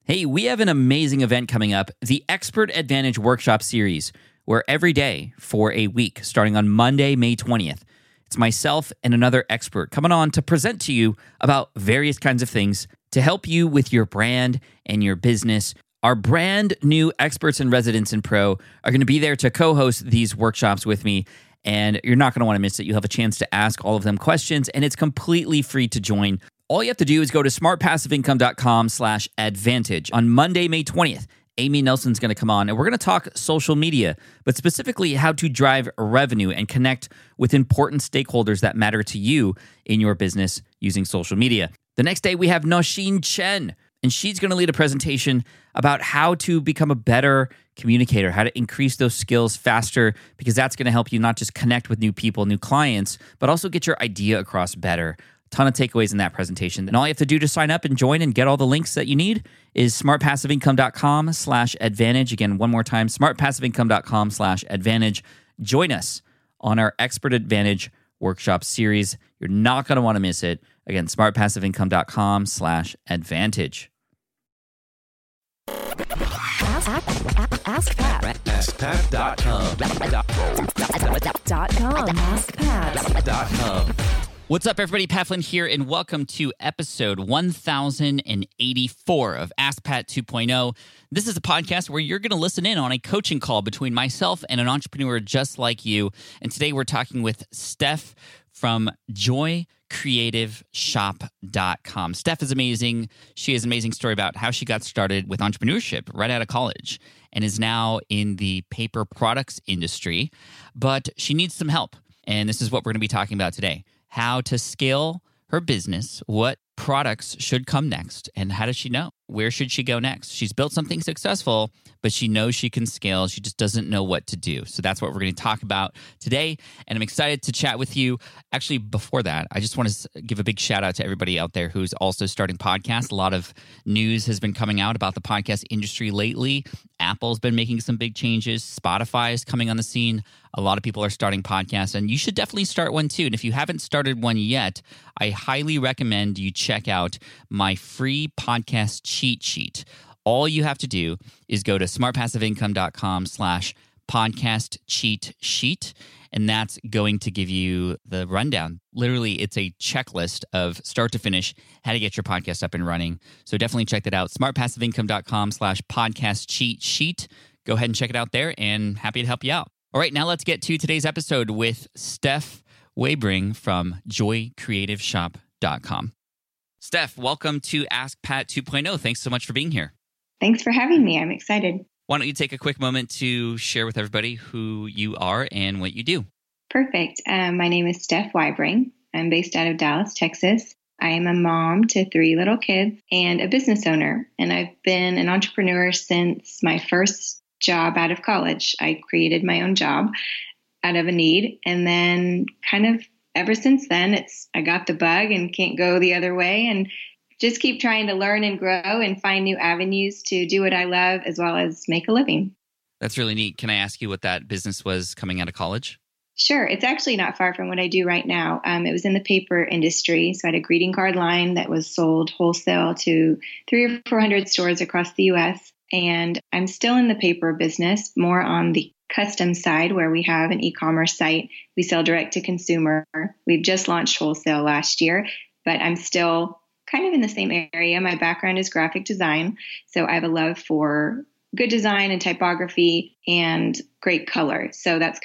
Hey, we have an amazing event coming up, the Expert Advantage Workshop Series, where every day for a week, starting on Monday, May 20th, it's myself and another expert coming on to present to you about various kinds of things to help you with your brand and your business. Our brand new experts and residents in Pro are going to be there to co-host these workshops with me, and you're not going to want to miss it. You'll have a chance to ask all of them questions, and it's completely free to join. All you have to do is go to smartpassiveincome.com/advantage. On Monday, May 20th, Amy Nelson's going to come on, and we're going to talk social media, but specifically how to drive revenue and connect with important stakeholders that matter to you in your business using social media. The next day, we have Nosheen Chen, and she's going to lead a presentation about how to become a better communicator, how to increase those skills faster, because that's going to help you not just connect with new people, new clients, but also get your idea across better. Ton of takeaways in that presentation. And all you have to do to sign up and join and get all the links that you need is smartpassiveincome.com/advantage. Again, one more time, smartpassiveincome.com/advantage. Join us on our Expert Advantage Workshop Series. You're not going to want to miss it. Again, smartpassiveincome.com/advantage. AskPat.com. What's up, everybody? Pat Flynn here, and welcome to episode 1084 of Ask Pat 2.0. This is a podcast where you're going to listen in on a coaching call between myself and an entrepreneur just like you. And today we're talking with Steph from joycreativeshop.com. Steph is amazing. She has an amazing story about how she got started with entrepreneurship right out of college and is now in the paper products industry, but she needs some help. And this is what we're going to be talking about today. How to scale her business, what products should come next, and how does she know? Where should she go next? She's built something successful, but she knows she can scale. She just doesn't know what to do. So that's what we're going to talk about today, and I'm excited to chat with you. Actually, before that, I just want to give a big shout out to everybody out there who's also starting podcasts. A lot of news has been coming out about the podcast industry lately. Apple's been making some big changes. Spotify is coming on the scene. A lot of people are starting podcasts, and you should definitely start one too. And if you haven't started one yet, I highly recommend you check out my free podcast cheat sheet. All you have to do is go to smartpassiveincome.com/podcast cheat sheet, and that's going to give you the rundown. Literally, it's a checklist of start to finish, how to get your podcast up and running. So definitely check that out, smartpassiveincome.com/podcast cheat sheet. Go ahead and check it out there, and happy to help you out. All right, now let's get to today's episode with Steph Webring from joycreativeshop.com. Steph, welcome to Ask Pat 2.0. Thanks so much for being here. Thanks for having me. I'm excited. Why don't you take a quick moment to share with everybody who you are and what you do? Perfect. My name is Steph Webring. I'm based out of Dallas, Texas. I am a mom to 3 little kids and a business owner. And I've been an entrepreneur since my first job out of college. I created my own job out of a need. And then kind of ever since then, I got the bug and can't go the other way, and just keep trying to learn and grow and find new avenues to do what I love as well as make a living. That's really neat. Can I ask you what that business was coming out of college? Sure. It's actually not far from what I do right now. It was in the paper industry. So I had a greeting card line that was sold wholesale to 300 or 400 stores across the U.S. And I'm still in the paper business, more on the custom side where we have an e-commerce site. We sell direct to consumer. We've just launched wholesale last year, but I'm still kind of in the same area. My background is graphic design. So I have a love for good design and typography and great color. So that's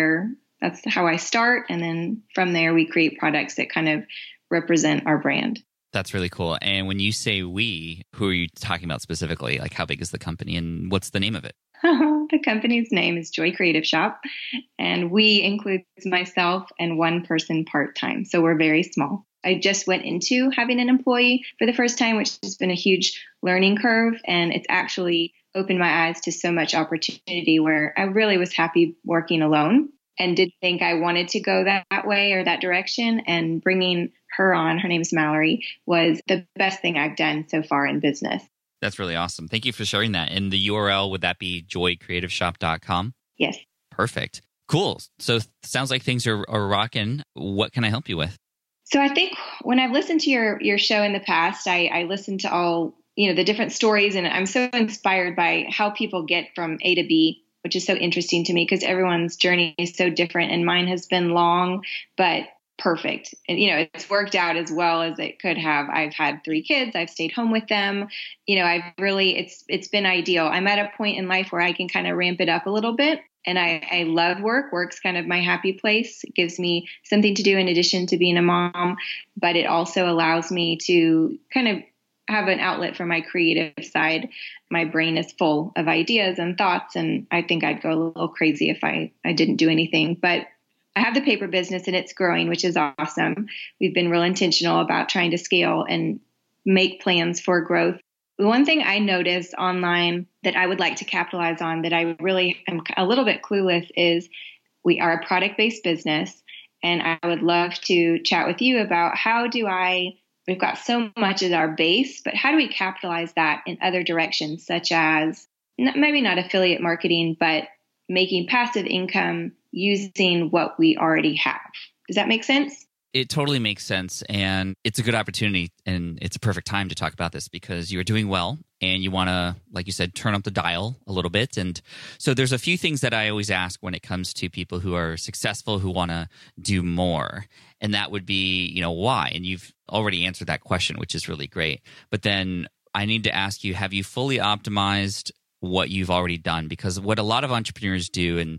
how I start. And then from there, we create products that kind of represent our brand. That's really cool. And when you say we, who are you talking about specifically? Like, how big is the company and what's the name of it? The company's name is Joy Creative Shop, and we includes myself and one person part-time. So we're very small. I just went into having an employee for the first time, which has been a huge learning curve. And it's actually opened my eyes to so much opportunity where I really was happy working alone and didn't think I wanted to go that way or that direction. And bringing her on, her name's Mallory, was the best thing I've done so far in business. That's really awesome. Thank you for sharing that. And the URL, would that be joycreativeshop.com? Yes. Perfect. Cool. So sounds like things are rocking. What can I help you with? So I think when I've listened to your show in the past, I listened to all the different stories. And I'm so inspired by how people get from A to B, which is so interesting to me because everyone's journey is so different. And mine has been long, but perfect. And, it's worked out as well as it could have. I've had 3 kids. I've stayed home with them. It's been ideal. I'm at a point in life where I can kind of ramp it up a little bit. And I love work. Work's kind of my happy place. It gives me something to do in addition to being a mom, but it also allows me to kind of have an outlet for my creative side. My brain is full of ideas and thoughts, and I think I'd go a little crazy if I didn't do anything. But I have the paper business and it's growing, which is awesome. We've been real intentional about trying to scale and make plans for growth. The one thing I noticed online that I would like to capitalize on that I really am a little bit clueless is we are a product-based business. And I would love to chat with you about we've got so much as our base, but how do we capitalize that in other directions, such as maybe not affiliate marketing, but making passive income using what we already have? Does that make sense? It totally makes sense. And it's a good opportunity. And it's a perfect time to talk about this because you're doing well and you want to, like you said, turn up the dial a little bit. And so there's a few things that I always ask when it comes to people who are successful, who want to do more. And that would be, why? And you've already answered that question, which is really great. But then I need to ask you, have you fully optimized what you've already done? Because what a lot of entrepreneurs do, and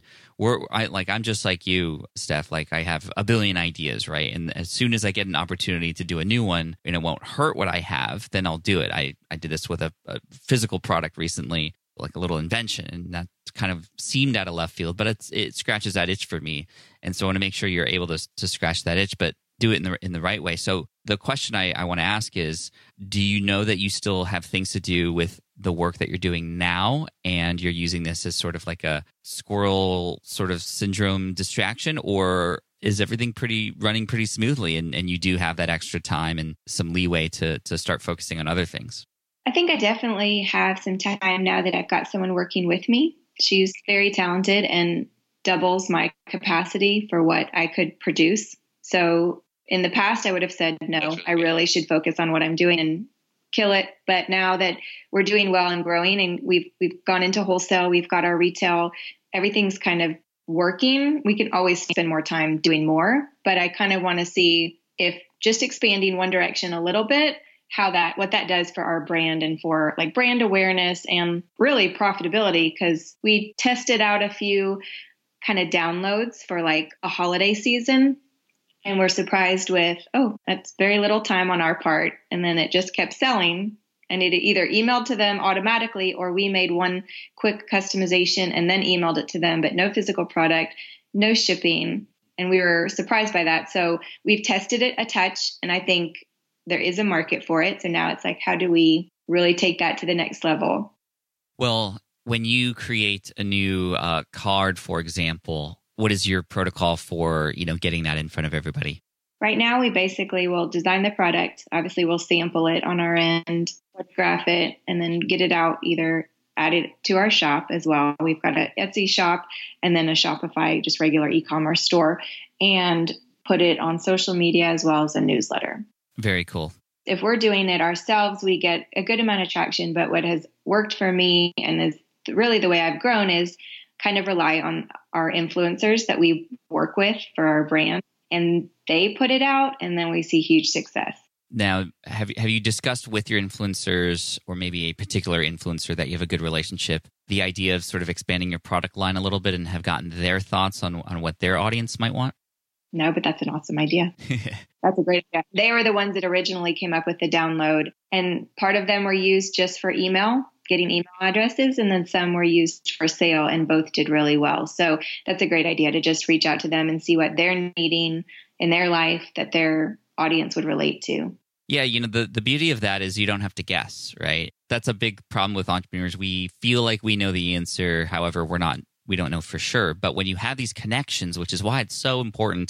I'm just like you, Steph, like I have a billion ideas, right? And as soon as I get an opportunity to do a new one and it won't hurt what I have, then I'll do it. I did this with a physical product recently, like a little invention, and that kind of seemed out of left field, but it scratches that itch for me. And so I want to make sure you're able to scratch that itch, but do it in the right way. So the question I want to ask is, do you know that you still have things to do with the work that you're doing now, and you're using this as sort of like a squirrel sort of syndrome distraction, or is everything running pretty smoothly and you do have that extra time and some leeway to start focusing on other things? I think I definitely have some time now that I've got someone working with me. She's very talented and doubles my capacity for what I could produce. So in the past, I would have said, no, I really should focus on what I'm doing and kill it. But now that we're doing well and growing and we've gone into wholesale, we've got our retail, everything's kind of working. We can always spend more time doing more, but I kind of want to see if just expanding one direction a little bit, what that does for our brand and for like brand awareness and really profitability, because we tested out a few kind of downloads for like a holiday season. And we're surprised with, that's very little time on our part. And then it just kept selling, and it either emailed to them automatically or we made one quick customization and then emailed it to them, but no physical product, no shipping. And we were surprised by that. So we've tested it a touch, and I think there is a market for it. So now it's like, how do we really take that to the next level? Well, when you create a new card, for example, what is your protocol for, getting that in front of everybody? Right now, we basically will design the product. Obviously, we'll sample it on our end, photograph it, and then get it out, either add it to our shop as well. We've got an Etsy shop and then a Shopify, just regular e-commerce store, and put it on social media as well as a newsletter. Very cool. If we're doing it ourselves, we get a good amount of traction. But what has worked for me and is really the way I've grown is kind of rely on our influencers that we work with for our brand, and they put it out, and then we see huge success. Now, have you discussed with your influencers, or maybe a particular influencer that you have a good relationship, the idea of sort of expanding your product line a little bit and have gotten their thoughts on what their audience might want? No, but that's an awesome idea. That's a great idea. They were the ones that originally came up with the download, and part of them were used just for email, getting email addresses, and then some were used for sale, and both did really well. So that's a great idea to just reach out to them and see what they're needing in their life that their audience would relate to. Yeah, the beauty of that is you don't have to guess, right? That's a big problem with entrepreneurs. We feel like we know the answer. However, we don't know for sure. But when you have these connections, which is why it's so important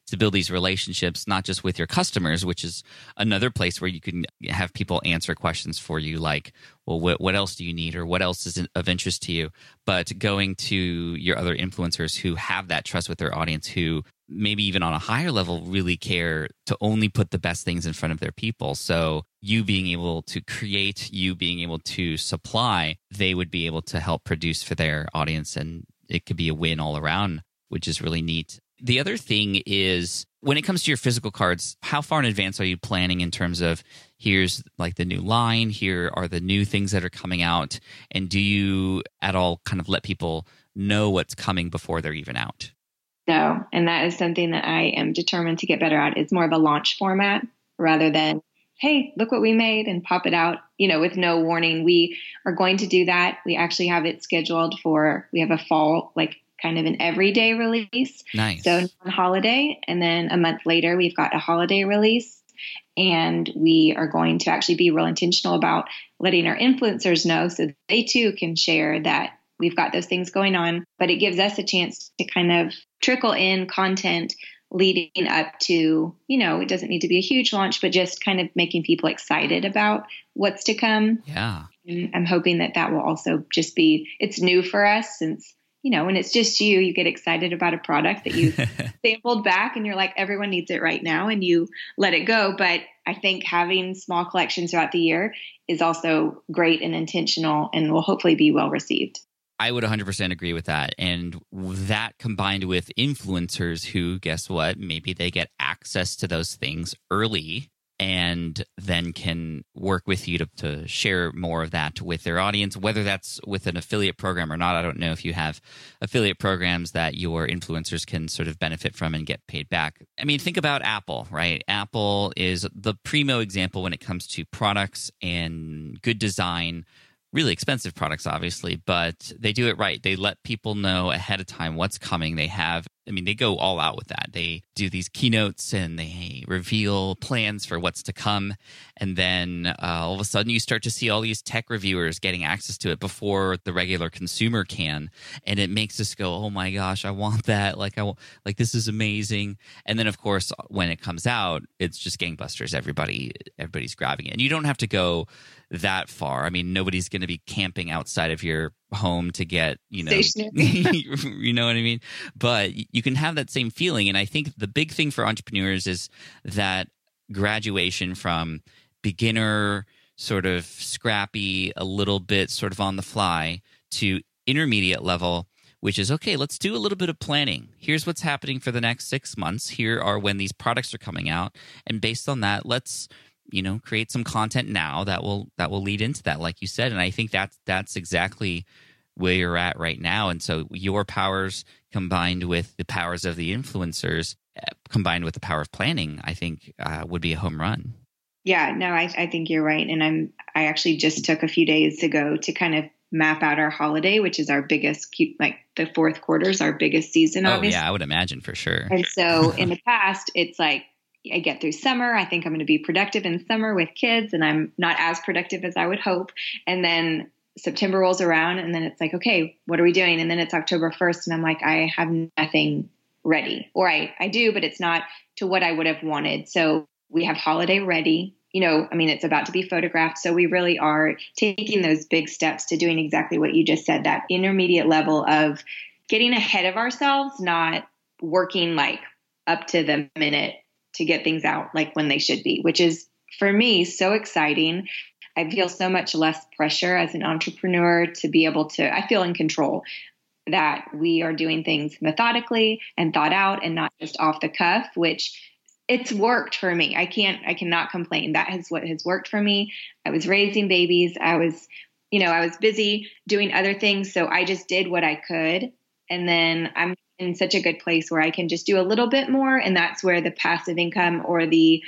to build these relationships, not just with your customers, which is another place where you can have people answer questions for you, like, well, what else do you need, or what else is of interest to you? But going to your other influencers who have that trust with their audience, who maybe even on a higher level really care to only put the best things in front of their people. So you being able to create, you being able to supply, they would be able to help produce for their audience, and it could be a win all around, which is really neat. The other thing is, when it comes to your physical cards, how far in advance are you planning in terms of, here's like the new line, here are the new things that are coming out, and do you at all kind of let people know what's coming before they're even out? No, and that is something that I am determined to get better at. It's more of a launch format rather than, hey, look what we made and pop it out, with no warning. We are going to do that. We actually have it scheduled we have a fall, like kind of an everyday release. Nice. So on holiday, and then a month later, we've got a holiday release. And we are going to actually be real intentional about letting our influencers know so they too can share that we've got those things going on. But it gives us a chance to kind of trickle in content leading up to, it doesn't need to be a huge launch, but just kind of making people excited about what's to come. Yeah. And I'm hoping that will also just it's new for us, since, when it's just you get excited about a product that you sampled back and you're like, everyone needs it right now, and you let it go. But I think having small collections throughout the year is also great and intentional, and will hopefully be well received. I would 100% agree with that. And that combined with influencers who, guess what, maybe they get access to those things early and then can work with you to share more of that with their audience, whether that's with an affiliate program or not. I don't know if you have affiliate programs that your influencers can sort of benefit from and get paid back. I mean, think about Apple, right? Apple is the primo example when it comes to products and good design. Really expensive products, obviously, but they do it right. They let people know ahead of time what's coming. They go all out with that. They do these keynotes and they reveal plans for what's to come. And then all of a sudden you start to see all these tech reviewers getting access to it before the regular consumer can. And it makes us go, oh my gosh, I want that. Like this is amazing. And then of course, when it comes out, it's just gangbusters. Everybody's grabbing it. And you don't have to go that far. I mean, nobody's going to be camping outside of your home to get, you know what I mean? But you can have that same feeling. And I think the big thing for entrepreneurs is that graduation from beginner, sort of scrappy, a little bit sort of on the fly, to intermediate level, which is, okay, let's do a little bit of planning. Here's what's happening for the next 6 months. Here are when these products are coming out. And based on that, let's create some content now that will lead into that, like you said. And I think that's exactly where you're at right now. And so your powers combined with the powers of the influencers, combined with the power of planning, I think would be a home run. Yeah, no, I think you're right. And I actually just took a few days ago to kind of map out our holiday, which is our biggest, like the fourth quarter is our biggest season, obviously. Oh yeah, I would imagine for sure. And so in the past, it's like, I get through summer. I think I'm going to be productive in summer with kids, and I'm not as productive as I would hope. And then September rolls around, and then it's like, okay, what are we doing? And then it's October 1st, and I'm like, I have nothing ready. Or I do, but it's not to what I would have wanted. So we have holiday ready. It's about to be photographed. So we really are taking those big steps to doing exactly what you just said, that intermediate level of getting ahead of ourselves, not working like up to the minute to get things out like when they should be, which is for me so exciting. I feel so much less pressure as an entrepreneur to be able to, I feel in control that we are doing things methodically and thought out and not just off the cuff, which it's worked for me. I cannot complain. That is what has worked for me. I was raising babies. I was busy doing other things. So I just did what I could. And then I'm in such a good place where I can just do a little bit more. And that's where the passive income or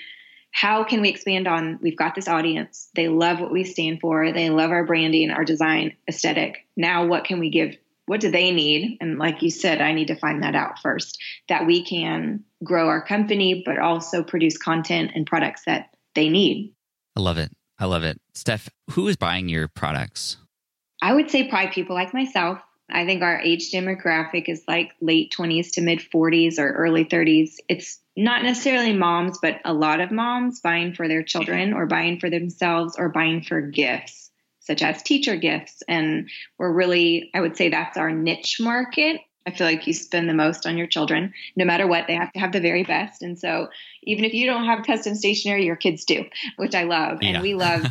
how can we expand on, we've got this audience. They love what we stand for. They love our branding, our design aesthetic. Now, what can we give? What do they need? And like you said, I need to find that out first, that we can grow our company, but also produce content and products that they need. I love it. Steph, who is buying your products? I would say probably people like myself. I think our age demographic is like late 20s to mid 40s or early 30s. It's not necessarily moms, but a lot of moms buying for their children or buying for themselves or buying for gifts, such as teacher gifts. And we're really, I would say that's our niche market. I feel like you spend the most on your children. No matter what, they have to have the very best. And so even if you don't have custom stationery, your kids do, which I love. Yeah. And we love,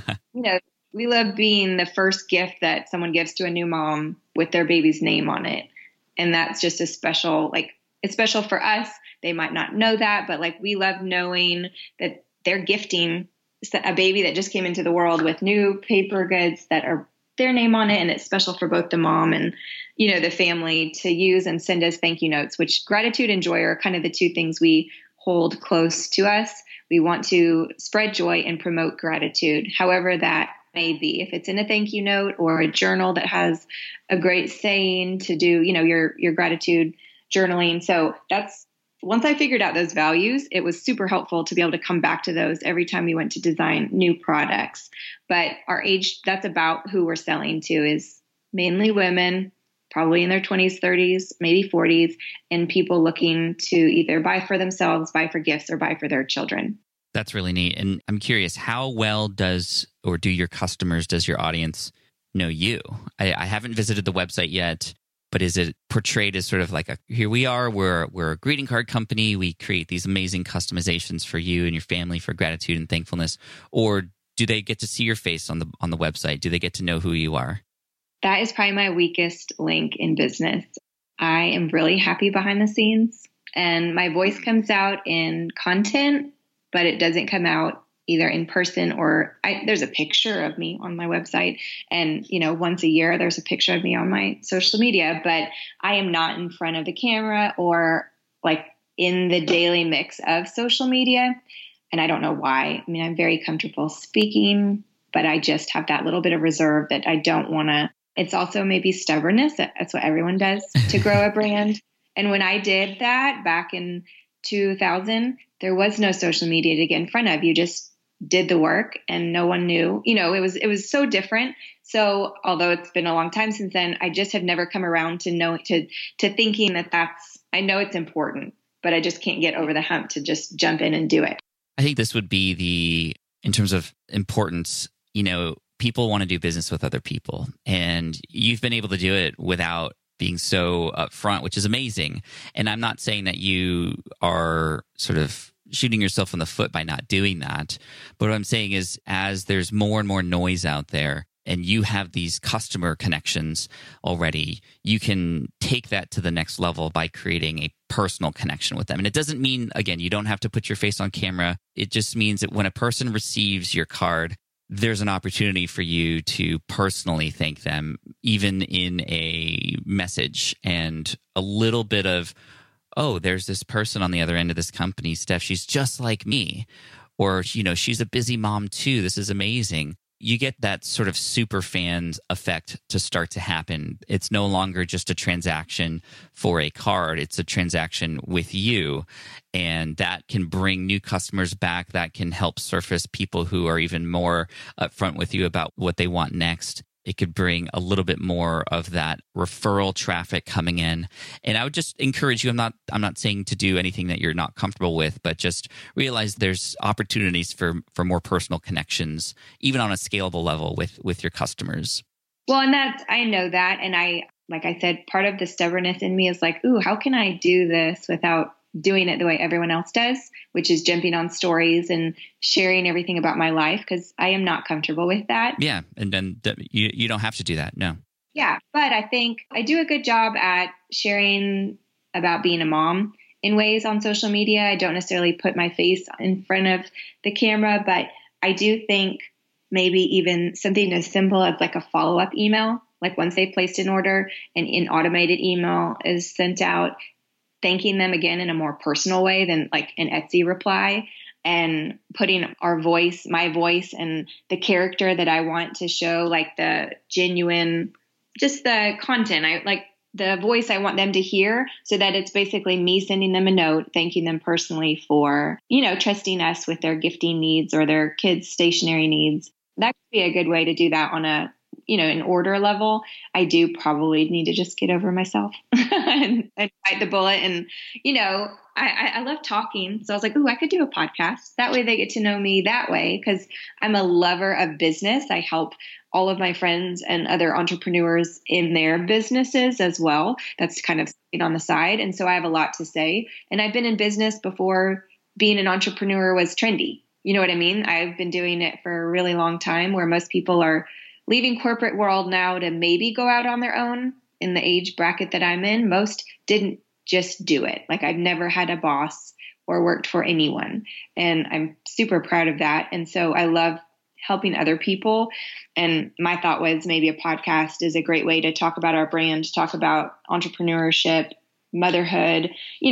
we love being the first gift that someone gives to a new mom with their baby's name on it. And that's just it's special for us. They might not know that, but like we love knowing that they're gifting a baby that just came into the world with new paper goods that are their name on it. And it's special for both the mom and, the family to use and send us thank you notes, which gratitude and joy are kind of the two things we hold close to us. We want to spread joy and promote gratitude, however that may be. If it's in a thank you note or a journal that has a great saying to do, your gratitude journaling. So once I figured out those values, it was super helpful to be able to come back to those every time we went to design new products. But our age, that's about who we're selling to, is mainly women, probably in their 20s, 30s, maybe 40s, and people looking to either buy for themselves, buy for gifts, or buy for their children. That's really neat. And I'm curious, how well does your customers, does your audience know you? I haven't visited the website yet. But is it portrayed as sort of like here we are, we're a greeting card company. We create these amazing customizations for you and your family for gratitude and thankfulness. Or do they get to see your face on the website? Do they get to know who you are? That is probably my weakest link in business. I am really happy behind the scenes and my voice comes out in content, but it doesn't come out either in person or there's a picture of me on my website. And, once a year, there's a picture of me on my social media, but I am not in front of the camera or like in the daily mix of social media. And I don't know why. I mean, I'm very comfortable speaking, but I just have that little bit of reserve that I don't want to. It's also maybe stubbornness. That's what everyone does to grow a brand. And when I did that back in 2000, there was no social media to get in front of. You just did the work and no one knew, it was so different. So although it's been a long time since then, I just have never come around to thinking I know it's important, but I just can't get over the hump to just jump in and do it. I think this would be in terms of importance, people want to do business with other people and you've been able to do it without being so upfront, which is amazing. And I'm not saying that you are sort of shooting yourself in the foot by not doing that. But what I'm saying is as there's more and more noise out there and you have these customer connections already, you can take that to the next level by creating a personal connection with them. And it doesn't mean, again, you don't have to put your face on camera. It just means that when a person receives your card, there's an opportunity for you to personally thank them, even in a message, and a little bit of, oh, there's this person on the other end of this company, Steph, she's just like me. Or, she's a busy mom too. This is amazing. You get that sort of super fans effect to start to happen. It's no longer just a transaction for a card. It's a transaction with you. And that can bring new customers back. That can help surface people who are even more upfront with you about what they want next. It could bring a little bit more of that referral traffic coming in. And I would just encourage you, I'm not saying to do anything that you're not comfortable with, but just realize there's opportunities for more personal connections, even on a scalable level with your customers. Well, and I know that. And like I said, part of the stubbornness in me is like, ooh, how can I do this without doing it the way everyone else does, which is jumping on stories and sharing everything about my life, because I am not comfortable with that. Yeah. And then you don't have to do that. No. Yeah. But I think I do a good job at sharing about being a mom in ways on social media. I don't necessarily put my face in front of the camera, but I do think maybe even something as simple as like a follow-up email, like once they placed an order and an automated email is sent out, thanking them again in a more personal way than like an Etsy reply, and putting my voice and the character that I want to show, like the genuine, just the content. I like the voice I want them to hear, so that it's basically me sending them a note, thanking them personally for, trusting us with their gifting needs or their kids' stationery needs. That could be a good way to do that on a in order level, I do probably need to just get over myself and bite the bullet. And, I love talking. So I was like, I could do a podcast. That way they get to know me that way, because I'm a lover of business. I help all of my friends and other entrepreneurs in their businesses as well. That's kind of on the side. And so I have a lot to say. And I've been in business before being an entrepreneur was trendy. You know what I mean? I've been doing it for a really long time, where most people are leaving corporate world now to maybe go out on their own. In the age bracket that I'm in, most didn't just do it. Like, I've never had a boss or worked for anyone. And I'm super proud of that. And so I love helping other people. And my thought was maybe a podcast is a great way to talk about our brand, talk about entrepreneurship, motherhood,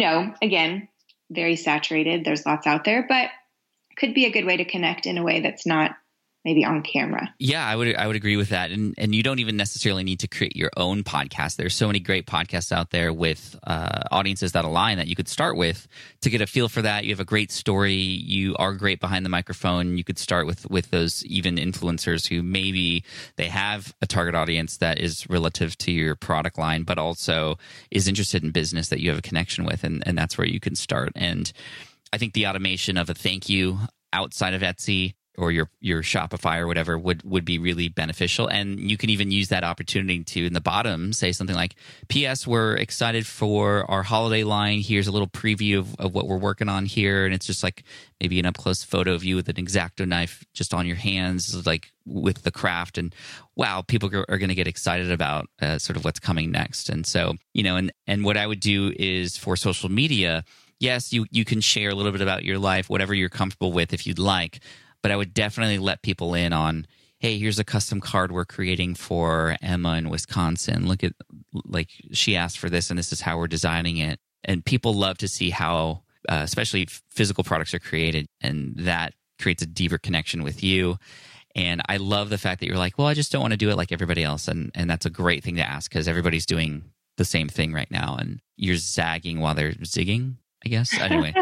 again, very saturated. There's lots out there, but could be a good way to connect in a way that's not maybe on camera. Yeah, I would agree with that. And you don't even necessarily need to create your own podcast. There's so many great podcasts out there with audiences that align that you could start with to get a feel for that. You have a great story. You are great behind the microphone. You could start with those even influencers who maybe they have a target audience that is relative to your product line, but also is interested in business that you have a connection with. And that's where you can start. And I think the automation of a thank you outside of Etsy or your Shopify or whatever would be really beneficial. And you can even use that opportunity to, in the bottom, say something like, P.S. We're excited for our holiday line. Here's a little preview of what we're working on here. And it's just like maybe an up-close photo of you with an X-Acto knife just on your hands, like with the craft. And wow, people are going to get excited about sort of what's coming next. And so, and what I would do is for social media, yes, you can share a little bit about your life, whatever you're comfortable with if you'd like. But I would definitely let people in on, hey, here's a custom card we're creating for Emma in Wisconsin. Look at, like, she asked for this, and this is how we're designing it. And people love to see how, especially physical products are created, and that creates a deeper connection with you. And I love the fact that you're like, well, I just don't want to do it like everybody else. And that's a great thing to ask, because everybody's doing the same thing right now. And you're zagging while they're zigging, I guess. Anyway.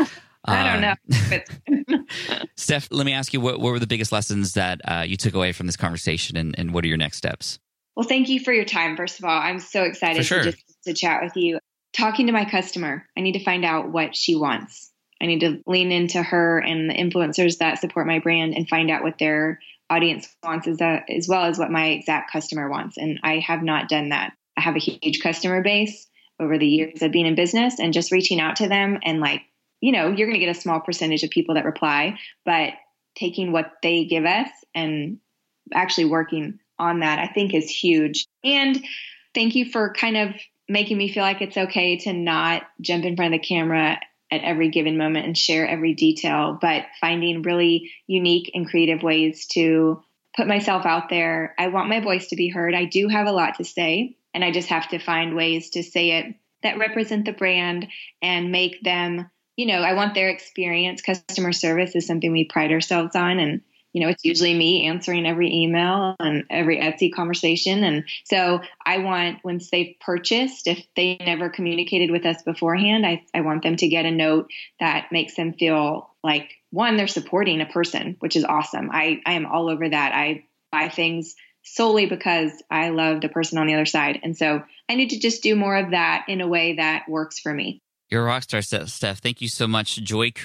I don't know. Steph, let me ask you, what were the biggest lessons that you took away from this conversation, and what are your next steps? Well, thank you for your time. First of all, I'm so excited to chat with you. Talking to my customer, I need to find out what she wants. I need to lean into her and the influencers that support my brand and find out what their audience wants, as well as what my exact customer wants. And I have not done that. I have a huge customer base over the years of being in business, and just reaching out to them and you're going to get a small percentage of people that reply, but taking what they give us and actually working on that, I think, is huge. And thank you for kind of making me feel like it's okay to not jump in front of the camera at every given moment and share every detail, but finding really unique and creative ways to put myself out there. I want my voice to be heard. I do have a lot to say, and I just have to find ways to say it that represent the brand and make them, I want their experience. Customer service is something we pride ourselves on. And, it's usually me answering every email and every Etsy conversation. And so I want, once they've purchased, if they never communicated with us beforehand, I want them to get a note that makes them feel like, one, they're supporting a person, which is awesome. I am all over that. I buy things solely because I love the person on the other side. And so I need to just do more of that in a way that works for me. You're a rock star, Steph. Thank you so much.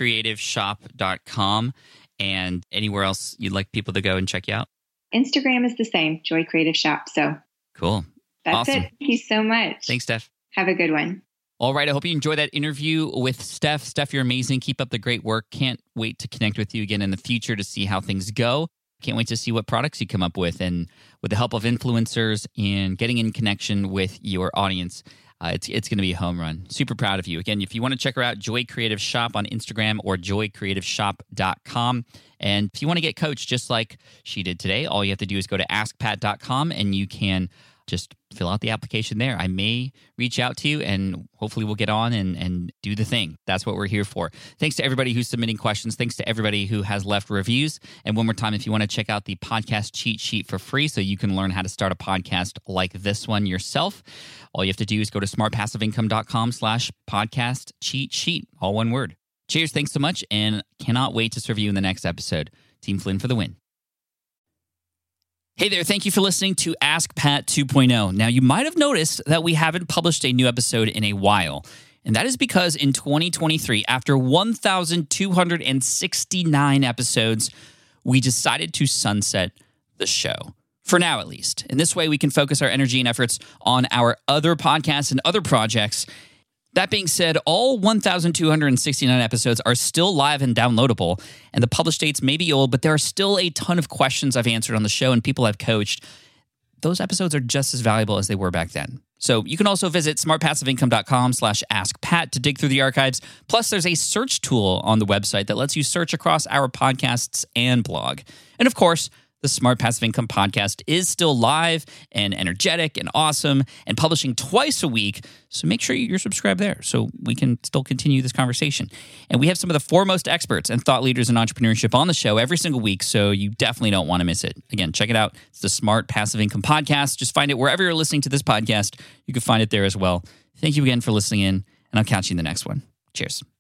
joycreativeshop.com. And anywhere else you'd like people to go and check you out? Instagram is the same, Joy Creative Shop. So cool. That's awesome. it. Thank you so much. Thanks, Steph. Have a good one. All right. I hope you enjoyed that interview with Steph. Steph, you're amazing. Keep up the great work. Can't wait to connect with you again in the future to see how things go. Can't wait to see what products you come up with, and with the help of influencers and getting in connection with your audience. It's going to be a home run. Super proud of you. Again, if you want to check her out, Joy Creative Shop on Instagram or joycreativeshop.com. And if you want to get coached just like she did today, all you have to do is go to askpat.com and you can just fill out the application there. I may reach out to you, and hopefully we'll get on and do the thing. That's what we're here for. Thanks to everybody who's submitting questions. Thanks to everybody who has left reviews. And one more time, if you want to check out the podcast cheat sheet for free so you can learn how to start a podcast like this one yourself, all you have to do is go to smartpassiveincome.com/podcast cheat sheet. All one word. Cheers. Thanks so much. And cannot wait to serve you in the next episode. Team Flynn for the win. Hey there, thank you for listening to Ask Pat 2.0. Now, you might have noticed that we haven't published a new episode in a while, and that is because in 2023, after 1,269 episodes, we decided to sunset the show. For now, at least. In this way, we can focus our energy and efforts on our other podcasts and other projects. That being said, all 1,269 episodes are still live and downloadable, and the published dates may be old, but there are still a ton of questions I've answered on the show and people I've coached. Those episodes are just as valuable as they were back then. So you can also visit smartpassiveincome.com/askpat to dig through the archives. Plus, there's a search tool on the website that lets you search across our podcasts and blog. And of course, the Smart Passive Income podcast is still live and energetic and awesome and publishing twice a week. So make sure you're subscribed there so we can still continue this conversation. And we have some of the foremost experts and thought leaders in entrepreneurship on the show every single week, so you definitely don't want to miss it. Again, check it out. It's the Smart Passive Income podcast. Just find it wherever you're listening to this podcast. You can find it there as well. Thank you again for listening in, and I'll catch you in the next one. Cheers.